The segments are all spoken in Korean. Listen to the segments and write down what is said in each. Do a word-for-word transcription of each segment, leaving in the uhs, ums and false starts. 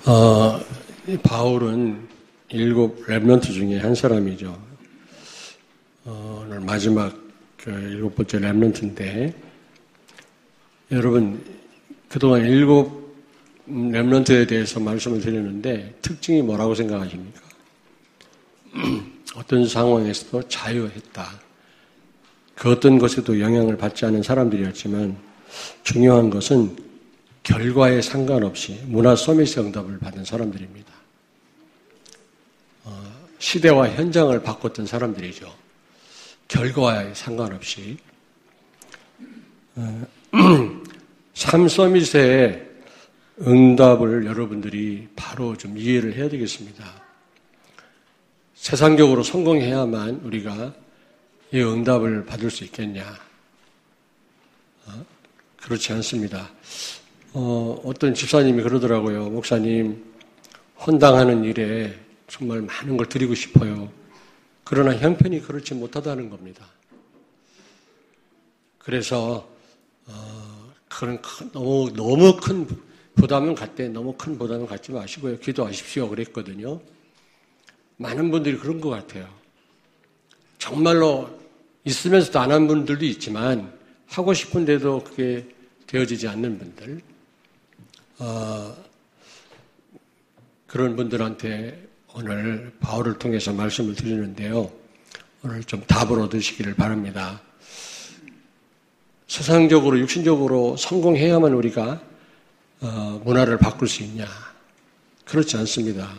어, 바울은 일곱 렘넌트 중에 한 사람이죠. 어, 오늘 마지막 그 일곱 번째 렘넌트인데, 여러분 그동안 일곱 렘넌트에 대해서 말씀을 드렸는데 특징이 뭐라고 생각하십니까? 어떤 상황에서도 자유했다. 그 어떤 것에도 영향을 받지 않은 사람들이었지만 중요한 것은 결과에 상관없이 문화 서밋 응답을 받은 사람들입니다. 어, 시대와 현장을 바꿨던 사람들이죠. 결과에 상관없이. 어, 삶 서밋의 응답을 여러분들이 바로 좀 이해를 해야 되겠습니다. 세상적으로 성공해야만 우리가 이 응답을 받을 수 있겠냐? 어? 그렇지 않습니다. 어, 어떤 집사님이 그러더라고요. 목사님, 헌당하는 일에 정말 많은 걸 드리고 싶어요. 그러나 형편이 그렇지 못하다는 겁니다. 그래서 어, 그런 큰, 너무 너무 큰 부담을 갖되 너무 큰 부담을 갖지 마시고요. 기도하십시오. 그랬거든요. 많은 분들이 그런 것 같아요. 정말로 있으면서도 안 한 분들도 있지만 하고 싶은데도 그게 되어지지 않는 분들, 어, 그런 분들한테 오늘 바울을 통해서 말씀을 드리는데요. 오늘 좀 답을 얻으시기를 바랍니다. 세상적으로 육신적으로 성공해야만 우리가 어, 문화를 바꿀 수 있냐? 그렇지 않습니다.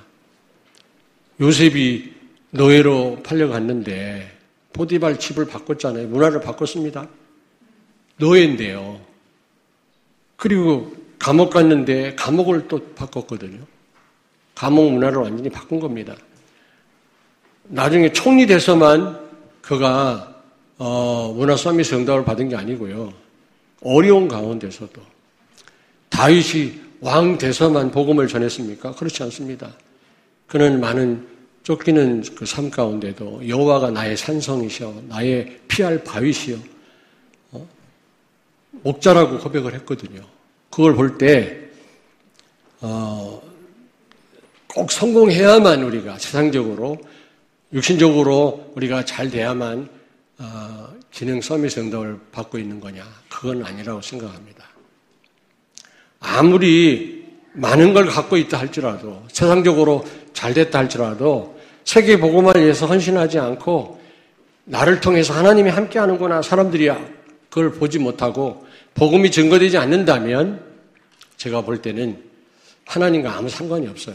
요셉이 노예로 팔려갔는데 보디발 집을 바꿨잖아요. 문화를 바꿨습니다. 노예인데요. 그리고 감옥 갔는데 감옥을 또 바꿨거든요. 감옥 문화를 완전히 바꾼 겁니다. 나중에 총리 돼서만 그가 어, 문화 서밋 응답을 받은 게 아니고요. 어려운 가운데서도 다윗이 왕 돼서만 복음을 전했습니까? 그렇지 않습니다. 그는 많은 쫓기는 그 삶 가운데도 여호와가 나의 산성이시여, 나의 피할 바위시여, 어? 목자라고 고백을 했거든요. 그걸 볼 때, 어, 꼭 성공해야만 우리가 세상적으로, 육신적으로 우리가 잘 돼야만 어, 기능 서밋 응답을 받고 있는 거냐? 그건 아니라고 생각합니다. 아무리 많은 걸 갖고 있다 할지라도, 세상적으로 잘 됐다 할지라도 세계 복음을 위해서 헌신하지 않고 나를 통해서 하나님이 함께하는구나, 사람들이 그걸 보지 못하고 복음이 증거되지 않는다면 제가 볼 때는 하나님과 아무 상관이 없어요.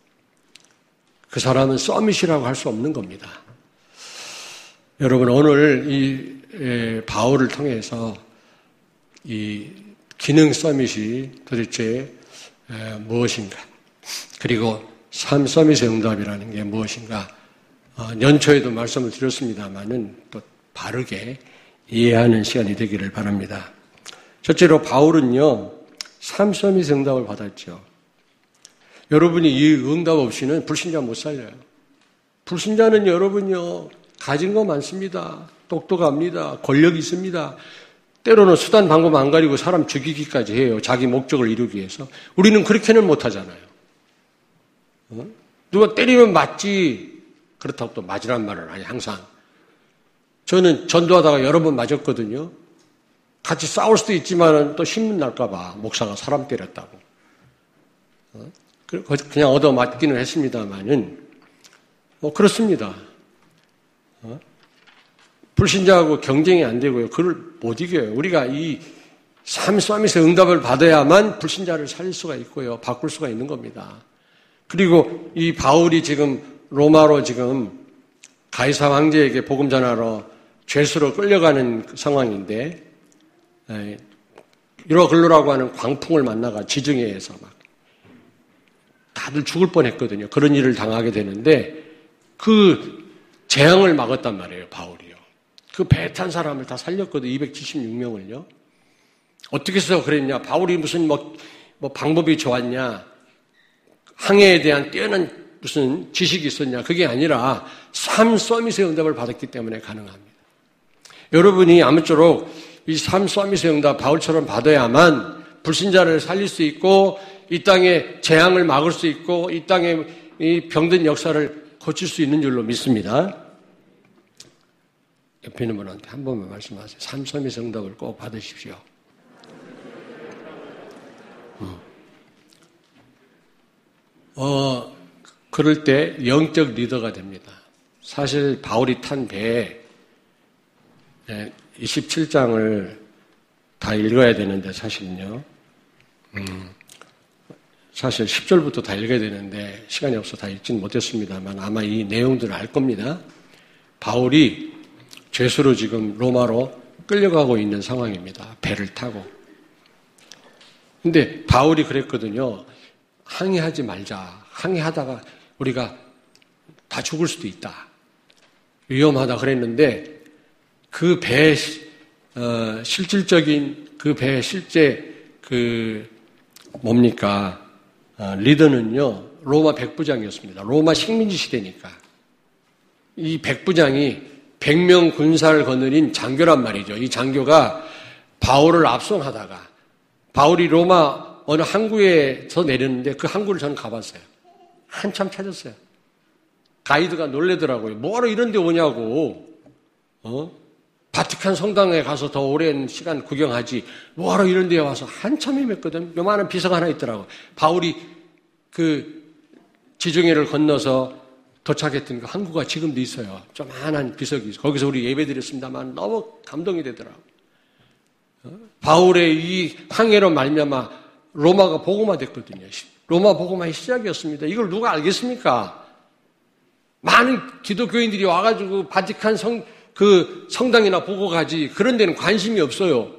그 사람은 서밋이라고 할 수 없는 겁니다. 여러분, 오늘 이 에, 바울을 통해서 이 기능 서밋이 도대체 에, 무엇인가, 그리고 삶 서밋의 응답이라는 게 무엇인가, 어, 연초에도 말씀을 드렸습니다만은 또 바르게 이해하는 시간이 되기를 바랍니다. 첫째로 바울은요, 삶 서밋의 응답을 받았죠. 여러분이 이 응답 없이는 불신자 못 살려요. 불신자는 여러분요, 가진 거 많습니다. 똑똑합니다. 권력이 있습니다. 때로는 수단 방법 안 가리고 사람 죽이기까지 해요. 자기 목적을 이루기 위해서. 우리는 그렇게는 못하잖아요. 어? 누가 때리면 맞지. 그렇다고 또 맞으란 말은 아니, 항상. 저는 전도하다가 여러 번 맞았거든요. 같이 싸울 수도 있지만 또 신문 날까봐 목사가 사람 때렸다고. 어? 그냥 얻어 맞기는 했습니다만은, 뭐, 그렇습니다. 어? 불신자하고 경쟁이 안 되고요. 그걸 못 이겨요. 우리가 이 삶 서밋의 응답을 받아야만 불신자를 살릴 수가 있고요. 바꿀 수가 있는 겁니다. 그리고 이 바울이 지금 로마로 지금 가이사 황제에게 복음 전하러 죄수로 끌려가는 상황인데, 유로 글로라고 하는 광풍을 만나가 지중해에서 막 다들 죽을 뻔했거든요. 그런 일을 당하게 되는데 그 재앙을 막았단 말이에요, 바울이요. 그 배 탄 사람을 다 살렸거든요. 이백칠십육 명을요. 어떻게 해서 그랬냐? 바울이 무슨 뭐, 뭐 방법이 좋았냐? 항해에 대한 뛰어난 무슨 지식이 있었냐? 그게 아니라 삶 서밋의 응답을 받았기 때문에 가능합니다. 여러분이 아무쪼록 이 삶 서밋의 응답 바울처럼 받아야만 불신자를 살릴 수 있고 이 땅의 재앙을 막을 수 있고 이 땅의 이 병든 역사를 고칠 수 있는 줄로 믿습니다. 옆에 있는 분한테 한 번만 말씀하세요. 삼삼이 성덕을 꼭 받으십시오. 어, 그럴 때 영적 리더가 됩니다. 사실 바울이 탄 배에 이십칠 장을 다 읽어야 되는데 사실은요. 음, 사실 십 절부터 다 읽어야 되는데 시간이 없어 다 읽지는 못했습니다만 아마 이 내용들을 알 겁니다. 바울이 죄수로 지금 로마로 끌려가고 있는 상황입니다. 배를 타고. 근데 바울이 그랬거든요. 항해하지 말자. 항해하다가 우리가 다 죽을 수도 있다. 위험하다 그랬는데 그 배의 어, 실질적인 그 배의 실제 그 뭡니까 어, 리더는요 로마 백부장이었습니다. 로마 식민지 시대니까 이 백부장이 백 명 군사를 거느린 장교란 말이죠. 이 장교가 바울을 압송하다가 바울이 로마 어느 항구에서 내렸는데 그 항구를 저는 가봤어요. 한참 찾았어요. 가이드가 놀래더라고요. 뭐하러 이런 데 오냐고. 어? 바티칸 성당에 가서 더 오랜 시간 구경하지 뭐하러 이런 데에 와서 한참 헤맸거든. 요만한 비서가 하나 있더라고. 바울이 그 지중해를 건너서 도착했던 그 항구가 지금도 있어요. 조만한 비석이 있어요. 거기서 우리 예배 드렸습니다만 너무 감동이 되더라고. 어? 바울의 이 항해로 말미암아 로마가 복음화됐거든요. 로마 복음화의 시작이었습니다. 이걸 누가 알겠습니까? 많은 기독교인들이 와가지고 바티칸 성, 그 성당이나 보고 가지 그런 데는 관심이 없어요.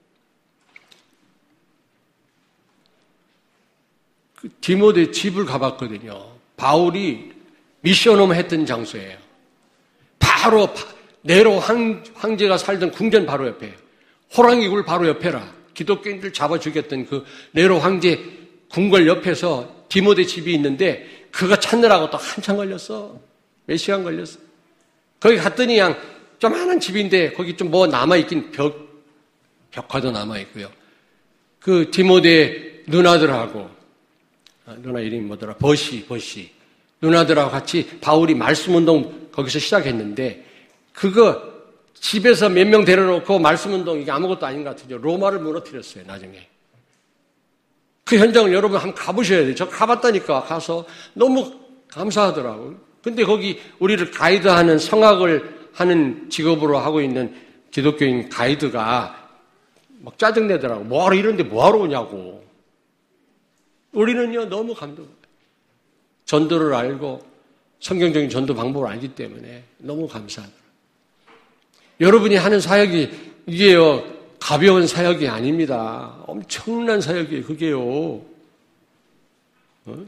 그 디모데 집을 가봤거든요. 바울이 미션홈 했던 장소예요. 바로 네로 황, 황제가 살던 궁전 바로 옆에 호랑이 굴 바로 옆에라. 기독교인들 잡아 죽였던 그 네로 황제 궁궐 옆에서 디모데 집이 있는데 그거 찾느라고 또 한참 걸렸어. 몇 시간 걸렸어. 거기 갔더니 그냥 조그마한 집인데 거기 좀 뭐 남아있긴 벽, 벽화도 남아있고요. 그 디모데 누나들하고 아, 누나 이름이 뭐더라? 버시, 버시. 누나들하고 같이 바울이 말씀운동 거기서 시작했는데 그거 집에서 몇 명 데려놓고 말씀운동 이게 아무것도 아닌 것 같은데 로마를 무너뜨렸어요. 나중에. 그 현장을 여러분 한번 가보셔야 돼요. 저 가봤다니까 가서 너무 감사하더라고요. 근데 거기 우리를 가이드하는 성악을 하는 직업으로 하고 있는 기독교인 가이드가 막 짜증내더라고. 뭐하러 이런데 뭐하러 오냐고. 우리는요 너무 감동해요. 전도를 알고 성경적인 전도 방법을 알기 때문에 너무 감사하더라고요. 여러분이 하는 사역이 이게요 가벼운 사역이 아닙니다. 엄청난 사역이에요. 그게요. 어?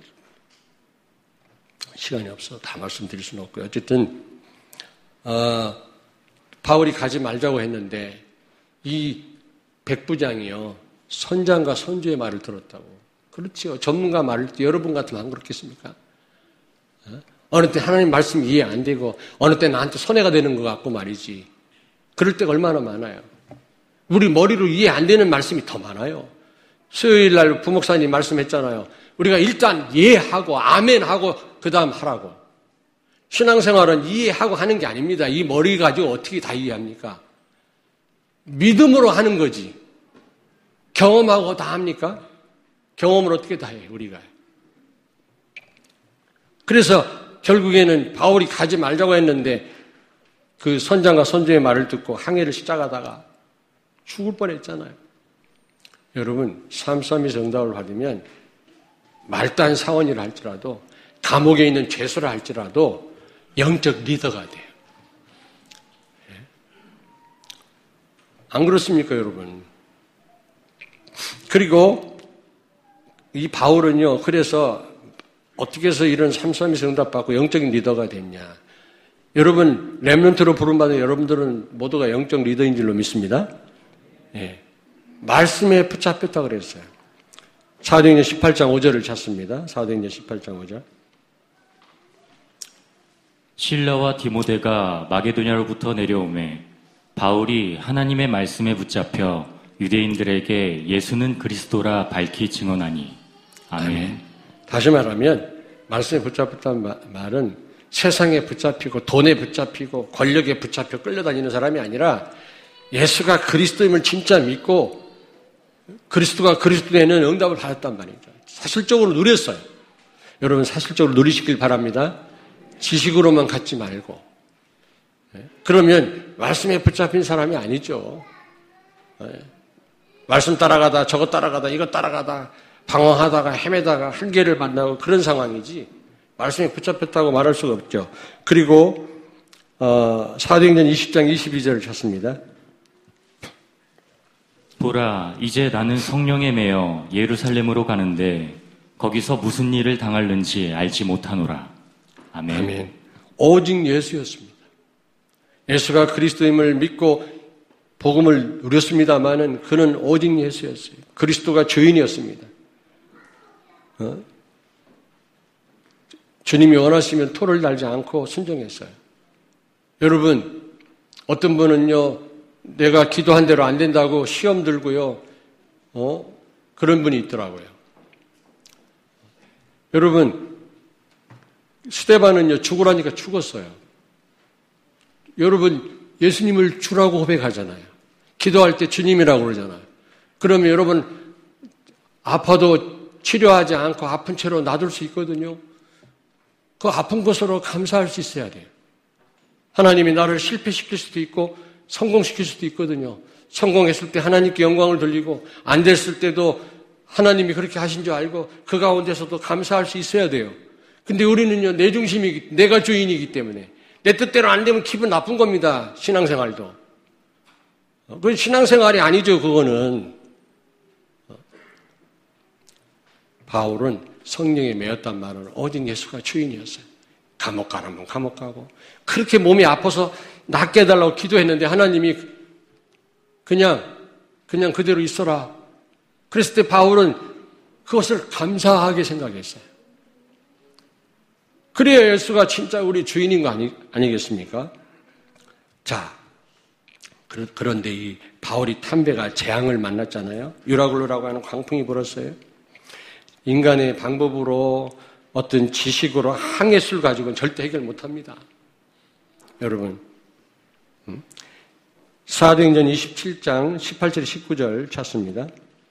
시간이 없어 다 말씀드릴 수는 없고요. 어쨌든 어, 바울이 가지 말자고 했는데 이 백부장이요 선장과 선주의 말을 들었다고. 그렇지요. 전문가 말을 때 여러분 같으면 안 그렇겠습니까? 어? 어느 때 하나님 말씀 이해 안 되고 어느 때 나한테 손해가 되는 것 같고 말이지. 그럴 때가 얼마나 많아요. 우리 머리로 이해 안 되는 말씀이 더 많아요. 수요일 날 부목사님 말씀했잖아요. 우리가 일단 이해하고 아멘하고 그 다음 하라고. 신앙생활은 이해하고 하는 게 아닙니다. 이 머리 가지고 어떻게 다 이해합니까? 믿음으로 하는 거지. 경험하고 다 합니까? 경험을 어떻게 다 해요, 우리가. 그래서 결국에는 바울이 가지 말자고 했는데 그 선장과 선주의 말을 듣고 항해를 시작하다가 죽을 뻔했잖아요. 여러분, 삼삼이 정답을 받으면 말단 사원이라 할지라도 감옥에 있는 죄수라 할지라도 영적 리더가 돼요. 안 그렇습니까, 여러분? 그리고 이 바울은요, 그래서 어떻게 해서 이런 삼삼이 정답 받고 영적인 리더가 됐냐. 여러분, 렘넌트로 부름받은 여러분들은 모두가 영적 리더인 줄로 믿습니다. 예. 말씀에 붙잡혔다 그랬어요. 사도행전 십팔 장 오 절을 찾습니다. 사도행전 십팔 장 오 절. 실라와 디모데가 마게도냐로부터 내려오매 바울이 하나님의 말씀에 붙잡혀 유대인들에게 예수는 그리스도라 밝히 증언하니. 아멘. 아멘. 다시 말하면 말씀에 붙잡혔다는 말은 세상에 붙잡히고 돈에 붙잡히고 권력에 붙잡혀 끌려다니는 사람이 아니라 예수가 그리스도임을 진짜 믿고 그리스도가 그리스도에는 응답을 받았단 말이죠. 사실적으로 누렸어요. 여러분 사실적으로 누리시길 바랍니다. 지식으로만 갖지 말고. 그러면 말씀에 붙잡힌 사람이 아니죠. 말씀 따라가다 저것 따라가다 이것 따라가다 방황하다가 헤매다가 한계를 만나고 그런 상황이지 말씀에 붙잡혔다고 말할 수가 없죠. 그리고 어, 사도행전 이십 장 이십이 절을 찾습니다. 보라, 이제 나는 성령에 매여 예루살렘으로 가는데 거기서 무슨 일을 당할는지 알지 못하노라. 아멘. 아멘. 오직 예수였습니다. 예수가 그리스도임을 믿고 복음을 누렸습니다마는 그는 오직 예수였어요. 그리스도가 주인이었습니다. 어? 주님이 원하시면 토를 달지 않고 순종했어요. 여러분, 어떤 분은요, 내가 기도한 대로 안 된다고 시험 들고요, 어? 그런 분이 있더라고요. 여러분, 스데반은요, 죽으라니까 죽었어요. 여러분, 예수님을 주라고 고백하잖아요. 기도할 때 주님이라고 그러잖아요. 그러면 여러분, 아파도 치료하지 않고 아픈 채로 놔둘 수 있거든요. 그 아픈 것으로 감사할 수 있어야 돼요. 하나님이 나를 실패시킬 수도 있고 성공시킬 수도 있거든요. 성공했을 때 하나님께 영광을 돌리고 안 됐을 때도 하나님이 그렇게 하신 줄 알고 그 가운데서도 감사할 수 있어야 돼요. 근데 우리는요, 내 중심이기, 내가 주인이기 때문에 내 뜻대로 안 되면 기분 나쁜 겁니다. 신앙생활도. 그건 신앙생활이 아니죠, 그거는. 바울은 성령에 매였단 말은 오직 예수가 주인이었어요. 감옥 가라면 감옥 가고 그렇게 몸이 아파서 낫게 해달라고 기도했는데 하나님이 그냥 그냥 그대로 있어라. 그랬을 때 바울은 그것을 감사하게 생각했어요. 그래야 예수가 진짜 우리 주인인 거 아니, 아니겠습니까? 자, 그런데 이 바울이 탐배가 재앙을 만났잖아요. 유라굴로라고 하는 광풍이 불었어요. 인간의 방법으로 어떤 지식으로 항해술 가지고는 절대 해결 못합니다. 여러분, 사도행전 이십칠 장 십팔 절 십구 절 찾습니다.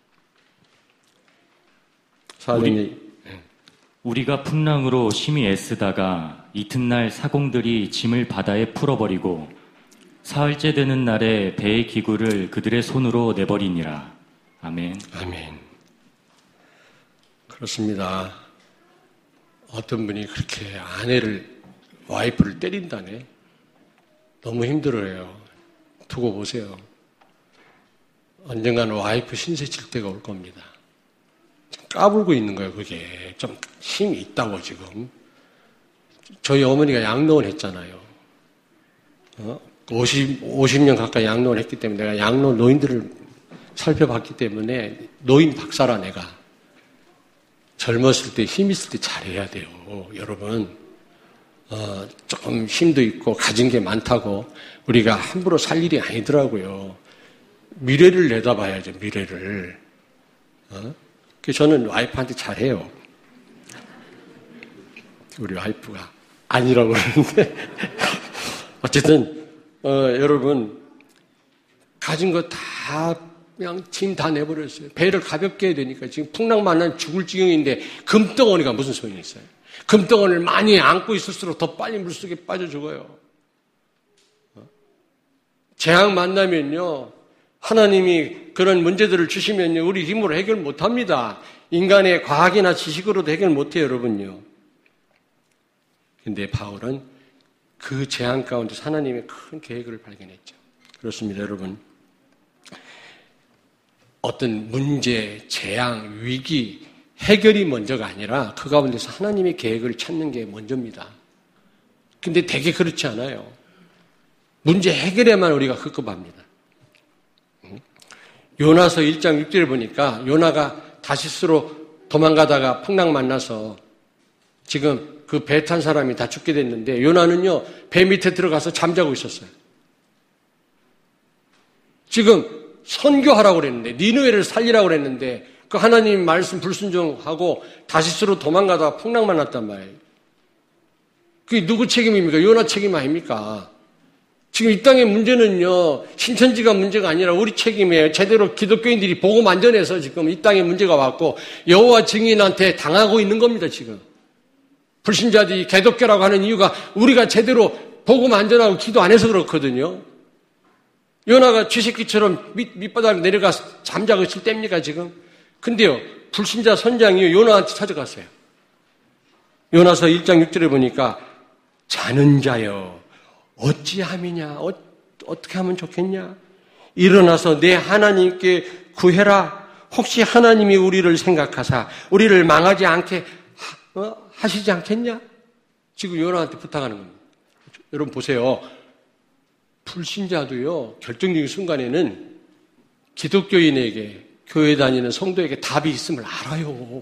사도행전 우리, 우리가 풍랑으로 심히 애쓰다가 이튿날 사공들이 짐을 바다에 풀어버리고 사흘째 되는 날에 배의 기구를 그들의 손으로 내버리니라. 아멘. 아멘. 그렇습니다. 어떤 분이 그렇게 아내를, 와이프를 때린다네. 너무 힘들어요. 두고 보세요. 언젠가는 와이프 신세 칠 때가 올 겁니다. 까불고 있는 거예요, 그게. 좀 힘이 있다고 지금. 저희 어머니가 양로원 했잖아요. 어? 오십, 오십 년 가까이 양로원 했기 때문에 내가 양로원 노인들을 살펴봤기 때문에 노인 박사라 내가. 젊었을 때, 힘 있을 때 잘해야 돼요. 여러분, 어, 조금 힘도 있고 가진 게 많다고 우리가 함부로 살 일이 아니더라고요. 미래를 내다봐야죠, 미래를. 어? 그래서 저는 와이프한테 잘해요. 우리 와이프가 아니라고 그러는데. 어쨌든, 어, 여러분, 가진 거 다 그냥 짐 다 내버렸어요. 배를 가볍게 해야 되니까 지금 풍랑 만난 죽을 지경인데 금덩어리가 무슨 소용이 있어요. 금덩어리를 많이 안고 있을수록 더 빨리 물속에 빠져 죽어요. 재앙 만나면요, 하나님이 그런 문제들을 주시면요, 우리 힘으로 해결 못합니다. 인간의 과학이나 지식으로도 해결 못해요, 여러분요. 근데 바울은 그 재앙 가운데서 하나님의 큰 계획을 발견했죠. 그렇습니다, 여러분. 어떤 문제, 재앙, 위기, 해결이 먼저가 아니라 그 가운데서 하나님의 계획을 찾는 게 먼저입니다. 근데 되게 그렇지 않아요. 문제 해결에만 우리가 급급합니다. 요나서 일 장 육 절을 보니까 요나가 다시스로 도망가다가 풍랑 만나서 지금 그 배 탄 사람이 다 죽게 됐는데 요나는요, 배 밑에 들어가서 잠자고 있었어요. 지금 선교하라고 그랬는데, 니느웨를 살리라고 그랬는데, 그 하나님 말씀 불순종하고 다시스로 도망가다가 풍랑만 났단 말이에요. 그게 누구 책임입니까? 요나 책임 아닙니까? 지금 이 땅의 문제는요, 신천지가 문제가 아니라 우리 책임이에요. 제대로 기독교인들이 복음 안 전해서 지금 이 땅에 문제가 왔고, 여호와 증인한테 당하고 있는 겁니다, 지금. 불신자들이 개독교라고 하는 이유가 우리가 제대로 복음 안 전하고 기도 안 해서 그렇거든요. 요나가 쥐새끼처럼 밑, 밑바닥 내려가서 잠자고 있을 때입니까, 지금? 근데요, 불신자 선장이 요나한테 찾아갔어요. 요나서 일 장 육 절에 보니까, 자는 자여, 어찌함이냐, 어, 어떻게 하면 좋겠냐? 일어나서 내 하나님께 구해라. 혹시 하나님이 우리를 생각하사, 우리를 망하지 않게 하, 어? 하시지 않겠냐? 지금 요나한테 부탁하는 겁니다. 여러분 보세요. 불신자도요, 결정적인 순간에는 기독교인에게, 교회 다니는 성도에게 답이 있음을 알아요.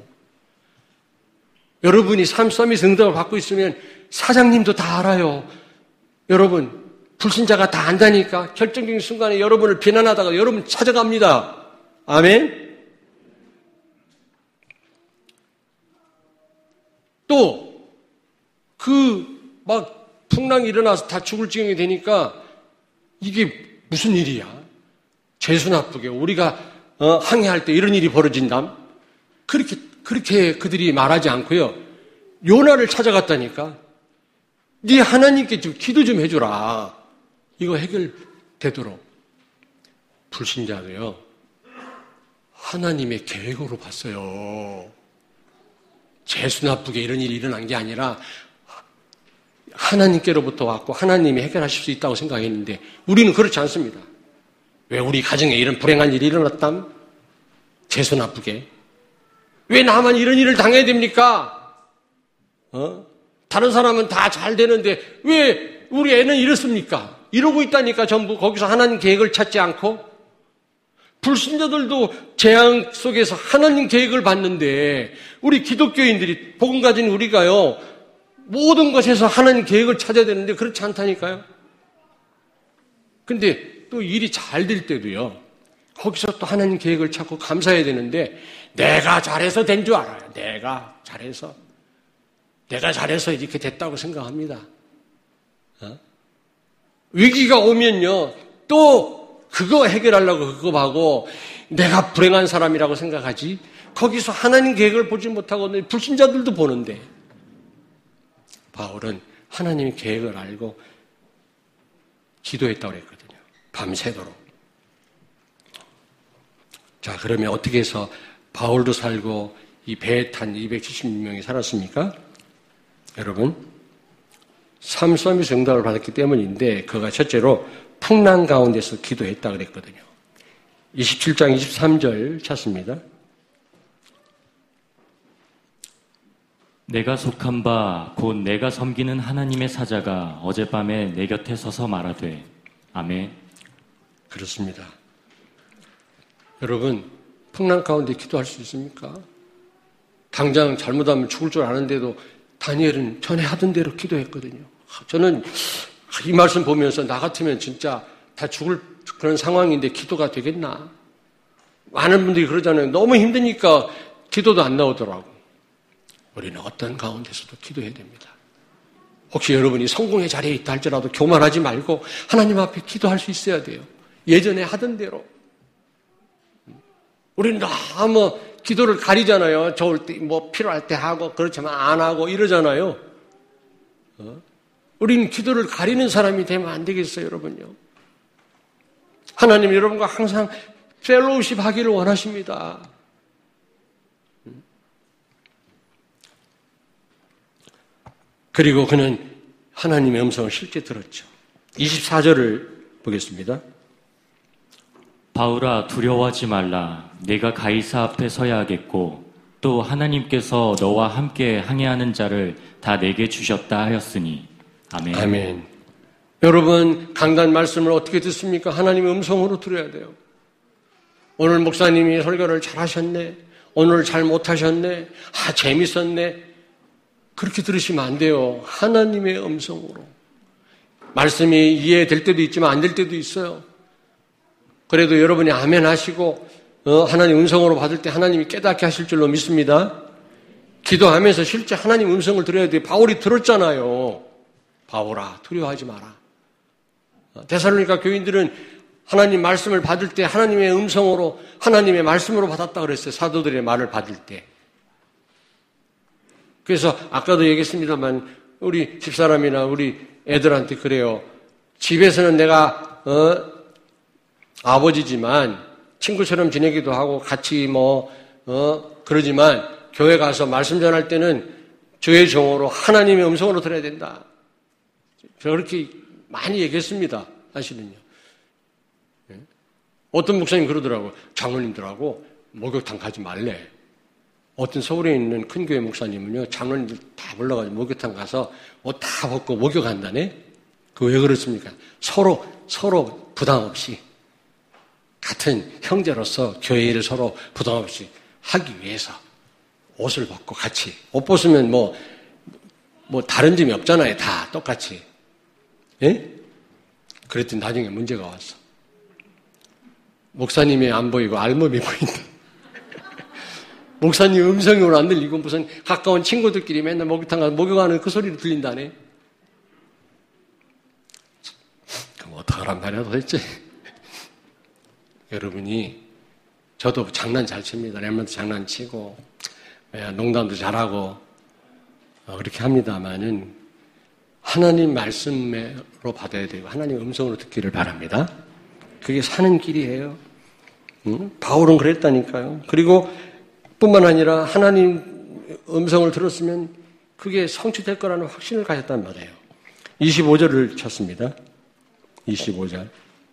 여러분이 삶 서밋 응답을 받고 있으면 사장님도 다 알아요. 여러분, 불신자가 다 안다니까 결정적인 순간에 여러분을 비난하다가 여러분 찾아갑니다. 아멘? 또, 그, 막, 풍랑이 일어나서 다 죽을 지경이 되니까 이게 무슨 일이야? 재수 나쁘게 우리가 어, 항해할 때 이런 일이 벌어진담? 그렇게, 그렇게 그들이 말하지 않고요. 요나를 찾아갔다니까. 네 하나님께 좀 기도 좀 해주라. 이거 해결되도록. 불신자도요, 하나님의 계획으로 봤어요. 재수 나쁘게 이런 일이 일어난 게 아니라 하나님께로부터 왔고 하나님이 해결하실 수 있다고 생각했는데 우리는 그렇지 않습니다. 왜 우리 가정에 이런 불행한 일이 일어났담? 재수 나쁘게. 왜 나만 이런 일을 당해야 됩니까? 어? 다른 사람은 다 잘 되는데 왜 우리 애는 이렇습니까? 이러고 있다니까 전부. 거기서 하나님 계획을 찾지 않고. 불신자들도 재앙 속에서 하나님 계획을 봤는데 우리 기독교인들이 복음 가진 우리가요, 모든 것에서 하나님 계획을 찾아야 되는데 그렇지 않다니까요. 근데 또 일이 잘 될 때도요, 거기서 또 하나님 계획을 찾고 감사해야 되는데 내가 잘해서 된 줄 알아요. 내가 잘해서. 내가 잘해서 이렇게 됐다고 생각합니다. 어? 위기가 오면요, 또 그거 해결하려고 그거 하고 내가 불행한 사람이라고 생각하지 거기서 하나님 계획을 보지 못하고 불신자들도 보는데 바울은 하나님의 계획을 알고 기도했다고 그랬거든요. 밤새도록. 자, 그러면 어떻게 해서 바울도 살고 이 배에 탄 이백칠십육 명이 살았습니까? 여러분, 삶 서밋 응답을 받았기 때문인데 그가 첫째로 풍랑 가운데서 기도했다 그랬거든요. 이십칠 장 이십삼 절 찾습니다. 내가 속한 바 곧 내가 섬기는 하나님의 사자가 어젯밤에 내 곁에 서서 말하되 아멘. 그렇습니다. 여러분, 풍랑 가운데 기도할 수 있습니까? 당장 잘못하면 죽을 줄 아는데도 다니엘은 전에 하던 대로 기도했거든요. 저는 이 말씀 보면서 나 같으면 진짜 다 죽을 그런 상황인데 기도가 되겠나? 많은 분들이 그러잖아요. 너무 힘드니까 기도도 안 나오더라고. 우리는 어떤 가운데서도 기도해야 됩니다. 혹시 여러분이 성공의 자리에 있다 할지라도 교만하지 말고 하나님 앞에 기도할 수 있어야 돼요. 예전에 하던 대로. 우리는 너무 기도를 가리잖아요. 좋을 때, 뭐 필요할 때 하고 그렇지만 안 하고 이러잖아요. 어? 우리는 기도를 가리는 사람이 되면 안 되겠어요, 여러분요. 하나님 여러분과 항상 펠로우십 하기를 원하십니다. 그리고 그는 하나님의 음성을 실제 들었죠. 이십사 절을 보겠습니다. 바울아 두려워하지 말라. 내가 가이사 앞에 서야 하겠고 또 하나님께서 너와 함께 항해하는 자를 다 내게 주셨다 하였으니 아멘. 아멘. 여러분, 강단 말씀을 어떻게 듣습니까? 하나님의 음성으로 들어야 돼요. 오늘 목사님이 설교를 잘하셨네. 오늘 잘 못하셨네. 아, 재밌었네. 그렇게 들으시면 안 돼요. 하나님의 음성으로. 말씀이 이해될 때도 있지만 안 될 때도 있어요. 그래도 여러분이 아멘 하시고 어, 하나님 음성으로 받을 때 하나님이 깨닫게 하실 줄로 믿습니다. 기도하면서 실제 하나님 음성을 들어야 돼요. 바울이 들었잖아요. 바울아, 두려워하지 마라. 데살로니가 교인들은 하나님 말씀을 받을 때 하나님의 음성으로, 하나님의 말씀으로 받았다 그랬어요. 사도들의 말을 받을 때. 그래서 아까도 얘기했습니다만 우리 집사람이나 우리 애들한테 그래요. 집에서는 내가 어, 아버지지만 친구처럼 지내기도 하고 같이 뭐 어, 그러지만 교회 가서 말씀 전할 때는 주의 종으로 하나님의 음성으로 들어야 된다. 저렇게 많이 얘기했습니다. 사실은요. 어떤 목사님 그러더라고요. 장로님들하고 목욕탕 가지 말래. 어떤 서울에 있는 큰 교회 목사님은요, 장로님들 다 불러가지고 목욕탕 가서 옷 다 벗고 목욕한다네? 그 왜 그렇습니까? 서로, 서로 부담 없이, 같은 형제로서 교회 일을 서로 부담 없이 하기 위해서 옷을 벗고 같이. 옷 벗으면 뭐, 뭐 다른 점이 없잖아요. 다 똑같이. 예? 그랬더니 나중에 문제가 왔어. 목사님이 안 보이고 알몸이 보인다. 목사님 음성이 오늘 안 들리고 무슨 가까운 친구들끼리 맨날 목욕탕 가서 목욕하는 그 소리를 들린다네. 그럼 어떡하란 말이야 도대체. 여러분이 저도 장난 잘 칩니다. 랩런트 장난치고 농담도 잘하고 그렇게 합니다만은 하나님 말씀으로 받아야 되고 하나님 음성으로 듣기를 바랍니다. 그게 사는 길이에요. 응? 바울은 그랬다니까요. 그리고 뿐만 아니라 하나님 음성을 들었으면 그게 성취될 거라는 확신을 가졌단 말이에요. 이십오 절을 쳤습니다. 이십오 절.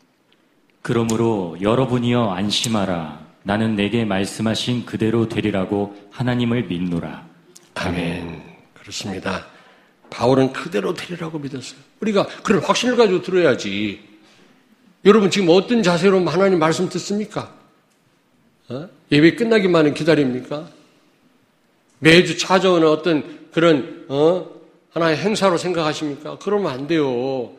그러므로 여러분이여 안심하라. 나는 내게 말씀하신 그대로 되리라고 하나님을 믿노라. 아멘. 그렇습니다. 바울은 그대로 되리라고 믿었어요. 우리가 그런 확신을 가지고 들어야지. 여러분 지금 어떤 자세로 하나님 말씀 듣습니까? 어? 예배 끝나기만은 기다립니까? 매주 찾아오는 어떤 그런 어? 하나의 행사로 생각하십니까? 그러면 안 돼요.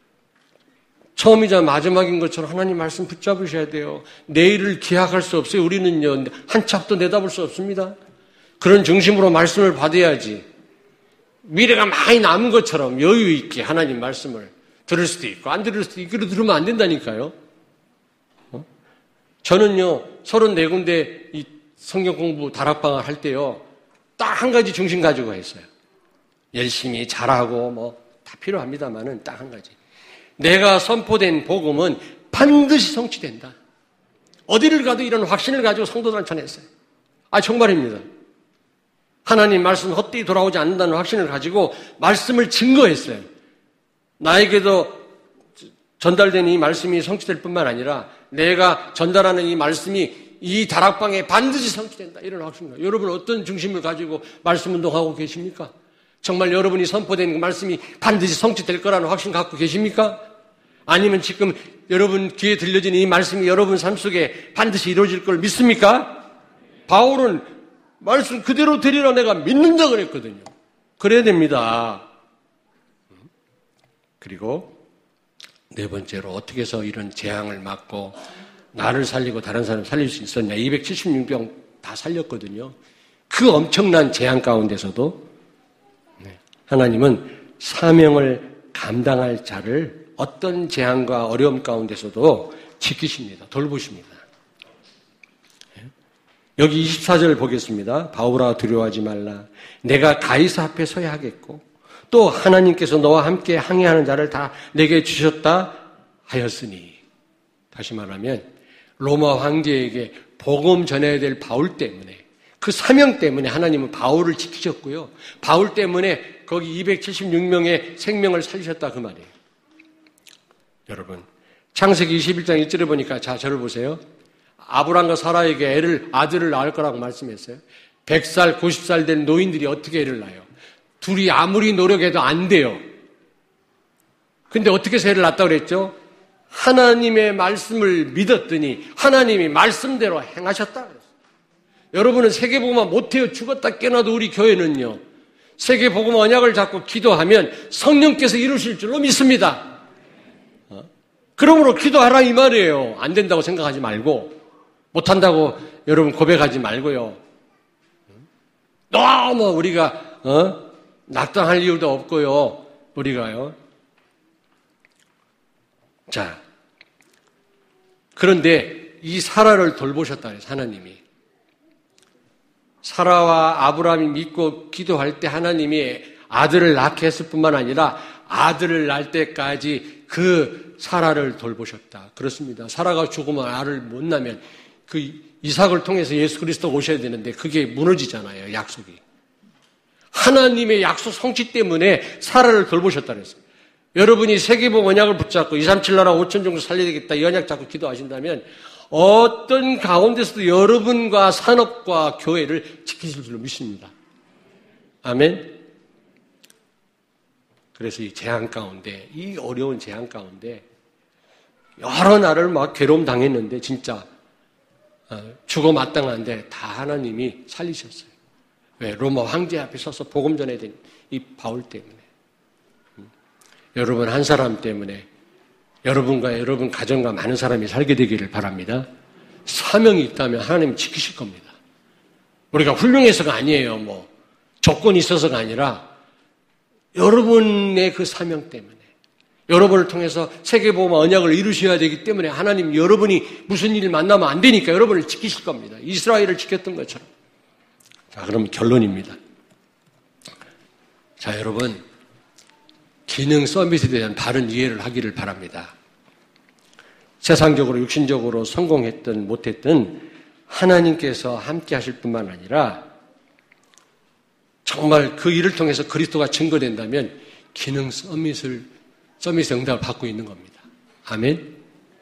처음이자 마지막인 것처럼 하나님 말씀 붙잡으셔야 돼요. 내일을 기약할 수 없어요. 우리는요 한 치 앞도 내다볼 수 없습니다. 그런 중심으로 말씀을 받아야지. 미래가 많이 남은 것처럼 여유 있게 하나님 말씀을 들을 수도 있고 안 들을 수도 있고 들으면 안 된다니까요. 어? 저는요 서른네 군데 이 성경 공부 다락방을 할 때요 딱 한 가지 중심 가지고 했어요. 열심히 잘하고 뭐 다 필요합니다만은 딱 한 가지. 내가 선포된 복음은 반드시 성취된다. 어디를 가도 이런 확신을 가지고 성도들을 전했어요. 아 정말입니다. 하나님 말씀 헛되이 돌아오지 않는다는 확신을 가지고 말씀을 증거했어요. 나에게도 전달된 이 말씀이 성취될 뿐만 아니라 내가 전달하는 이 말씀이 이 다락방에 반드시 성취된다. 이런 확신입니다. 여러분 어떤 중심을 가지고 말씀 운동하고 계십니까? 정말 여러분이 선포된 그 말씀이 반드시 성취될 거라는 확신 갖고 계십니까? 아니면 지금 여러분 귀에 들려진 이 말씀이 여러분 삶 속에 반드시 이루어질 걸 믿습니까? 바울은 말씀 그대로 되리라 내가 믿는다 그랬거든요. 그래야 됩니다. 그리고 네 번째로 어떻게 해서 이런 재앙을 막고 나를 살리고 다른 사람 살릴 수 있었냐. 이백칠십육 병 다 살렸거든요. 그 엄청난 재앙 가운데서도 하나님은 사명을 감당할 자를 어떤 재앙과 어려움 가운데서도 지키십니다. 돌보십니다. 여기 이십사 절 보겠습니다. 바울아 두려워하지 말라. 내가 가이사 앞에 서야 하겠고 또 하나님께서 너와 함께 항해하는 자를 다 내게 주셨다 하였으니. 다시 말하면 로마 황제에게 복음 전해야 될 바울 때문에 그 사명 때문에 하나님은 바울을 지키셨고요. 바울 때문에 거기 이백칠십육 명의 생명을 살리셨다 그 말이에요. 여러분 창세기 이십일 장 일 절에 보니까 자 저를 보세요. 아브람과 사라에게 애를 아들을 낳을 거라고 말씀했어요. 백 살, 구십 살 된 노인들이 어떻게 애를 낳아요? 둘이 아무리 노력해도 안 돼요. 근데 어떻게 해서 애를 낳았다고 그랬죠? 하나님의 말씀을 믿었더니 하나님이 말씀대로 행하셨다 그랬어요. 여러분은 세계복음화 못해요. 죽었다 깨어나도 우리 교회는요. 세계복음 언약을 잡고 기도하면 성령께서 이루실 줄로 믿습니다. 어? 그러므로 기도하라 이 말이에요. 안 된다고 생각하지 말고, 못한다고 여러분 고백하지 말고요. 너무 우리가 어? 낙담할 이유도 없고요. 우리가요. 자, 그런데 이 사라를 돌보셨다 그래서 하나님이. 사라와 아브라함이 믿고 기도할 때 하나님이 아들을 낳게 했을 뿐만 아니라 아들을 낳을 때까지 그 사라를 돌보셨다. 그렇습니다. 사라가 죽으면 아를 못 낳으면 그 이삭을 통해서 예수 그리스도가 오셔야 되는데 그게 무너지잖아요. 약속이. 하나님의 약속 성취 때문에 사라를 돌보셨다 그랬어요. 여러분이 세계복 언약을 붙잡고 이백삼십칠 나라 오천 정도 살려야 되겠다 이 언약 잡고 기도하신다면 어떤 가운데서도 여러분과 산업과 교회를 지키실 줄로 믿습니다. 아멘. 그래서 이 재앙 가운데, 이 어려운 재앙 가운데 여러 날을 막 괴로움 당했는데 진짜 죽어 마땅한데 다 하나님이 살리셨어요. 왜? 로마 황제 앞에 서서 복음 전해야 된 이 바울 때문에. 여러분 한 사람 때문에 여러분과 여러분 가정과 많은 사람이 살게 되기를 바랍니다. 사명이 있다면 하나님이 지키실 겁니다. 우리가 훌륭해서가 아니에요. 뭐 조건이 있어서가 아니라 여러분의 그 사명 때문에 여러분을 통해서 세계복음 언약을 이루셔야 되기 때문에 하나님 여러분이 무슨 일을 만나면 안 되니까 여러분을 지키실 겁니다. 이스라엘을 지켰던 것처럼. 자, 그럼 결론입니다. 자, 여러분 기능 서밋에 대한 바른 이해를 하기를 바랍니다. 세상적으로 육신적으로 성공했든 못했든 하나님께서 함께 하실 뿐만 아니라 정말 그 일을 통해서 그리스도가 증거된다면 기능 서밋을 서밋의 응답을 받고 있는 겁니다. 아멘.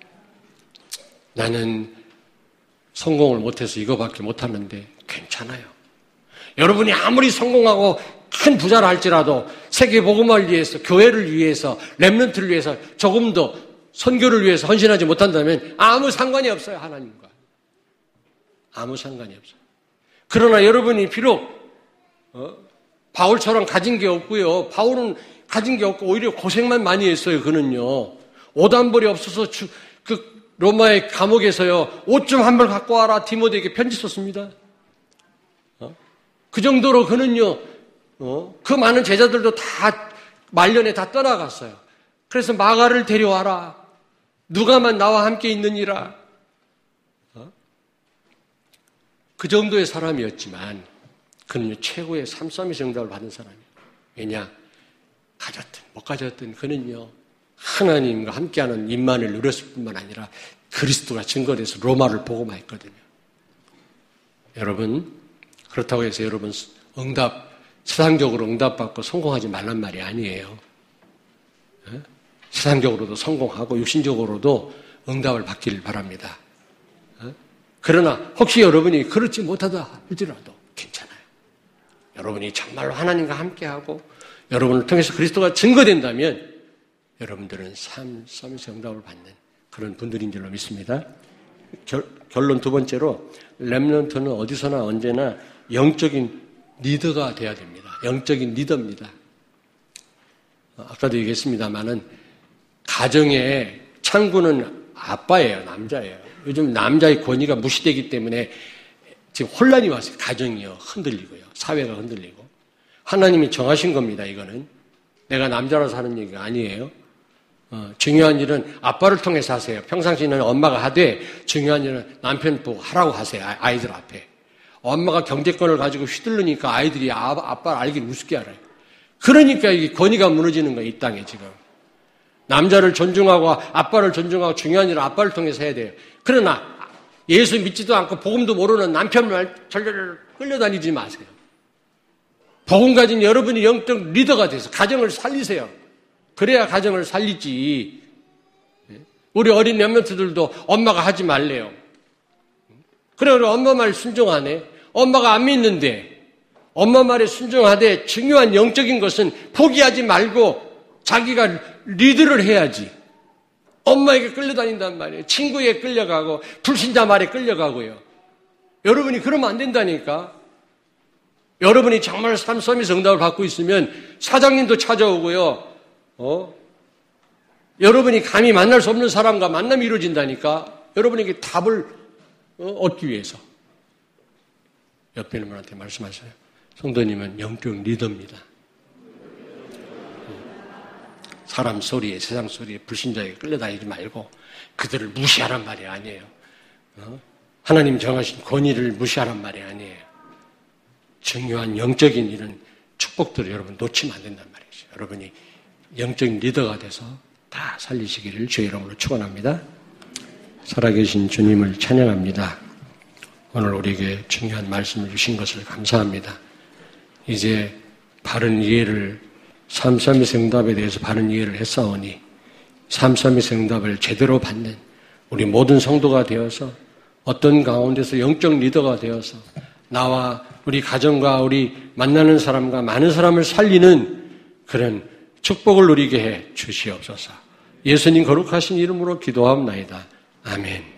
나는 성공을 못해서 이거밖에 못하는데 괜찮아요. 여러분이 아무리 성공하고 큰 부자를 할지라도 세계 복음을 위해서, 교회를 위해서, 렘넌트를 위해서 조금 더 선교를 위해서 헌신하지 못한다면 아무 상관이 없어요. 하나님과. 아무 상관이 없어요. 그러나 여러분이 비록 어? 바울처럼 가진 게 없고요. 바울은 가진 게 없고 오히려 고생만 많이 했어요. 그는요. 옷 한 벌이 없어서 주, 그 로마의 감옥에서요. 옷 좀 한 벌 갖고 와라. 디모데에게 편지 썼습니다. 어? 그 정도로 그는요. 어? 그 많은 제자들도 다 말년에 다 떠나갔어요. 그래서 마가를 데려와라. 누가만 나와 함께 있느니라. 어? 그 정도의 사람이었지만 그는 최고의 삼삼이 응답을 받은 사람이에요. 왜냐? 가졌든 못 가졌든 그는요. 하나님과 함께하는 임만을 누렸을 뿐만 아니라 그리스도가 증거돼서 로마를 복음화했거든요. 여러분 그렇다고 해서 여러분 응답 세상적으로 응답받고 성공하지 말란 말이 아니에요. 에? 세상적으로도 성공하고 육신적으로도 응답을 받기를 바랍니다. 에? 그러나 혹시 여러분이 그렇지 못하다 할지라도 괜찮아요. 여러분이 정말로 하나님과 함께하고 여러분을 통해서 그리스도가 증거된다면 여러분들은 삶, 서밋의 응답을 받는 그런 분들인 줄로 믿습니다. 결, 결론 두 번째로 렘넌트는 어디서나 언제나 영적인 리더가 돼야 됩니다. 영적인 리더입니다. 아까도 얘기했습니다마는 가정의 창구는 아빠예요. 남자예요. 요즘 남자의 권위가 무시되기 때문에 지금 혼란이 왔어요. 가정이요. 흔들리고요. 사회가 흔들리고. 하나님이 정하신 겁니다. 이거는. 내가 남자라서 하는 얘기가 아니에요. 어, 중요한 일은 아빠를 통해서 하세요. 평상시에는 엄마가 하되 중요한 일은 남편 보고 하라고 하세요. 아이들 앞에. 엄마가 경제권을 가지고 휘둘르니까 아이들이 아, 아빠를 알기를 우습게 알아요. 그러니까 이 권위가 무너지는 거예요. 이 땅에 지금. 남자를 존중하고 아빠를 존중하고 중요한 일은 아빠를 통해서 해야 돼요. 그러나 예수 믿지도 않고 복음도 모르는 남편을 절절 끌려다니지 마세요. 복음 가진 여러분이 영적 리더가 돼서 가정을 살리세요. 그래야 가정을 살리지. 우리 어린 렘넌트들도 엄마가 하지 말래요. 그래, 그래, 엄마 말 순종하네. 엄마가 안 믿는데 엄마 말에 순종하되 중요한 영적인 것은 포기하지 말고 자기가 리드를 해야지. 엄마에게 끌려다닌단 말이에요. 친구에게 끌려가고 불신자 말에 끌려가고요. 여러분이 그러면 안 된다니까. 여러분이 정말 삶 서밋 응답을 받고 있으면 사장님도 찾아오고요. 어? 여러분이 감히 만날 수 없는 사람과 만남이 이루어진다니까 여러분에게 답을 얻기 위해서 옆에 있는 분한테 말씀하세요. 성도님은 영적 리더입니다. 사람 소리에, 세상 소리에, 불신자에게 끌려다니지 말고 그들을 무시하란 말이 아니에요. 하나님 정하신 권위를 무시하란 말이 아니에요. 중요한 영적인 이런 축복들을 여러분 놓치면 안 된단 말이죠. 여러분이 영적인 리더가 돼서 다 살리시기를 주의 이름으로 축원합니다. 살아계신 주님을 찬양합니다. 오늘 우리에게 중요한 말씀을 주신 것을 감사합니다. 이제 바른 이해를 삼삼이세 응답에 대해서 바른 이해를 했사오니 삼삼이세 응답을 제대로 받는 우리 모든 성도가 되어서 어떤 가운데서 영적 리더가 되어서 나와 우리 가정과 우리 만나는 사람과 많은 사람을 살리는 그런 축복을 누리게 해 주시옵소서. 예수님 거룩하신 이름으로 기도하옵나이다. 아멘.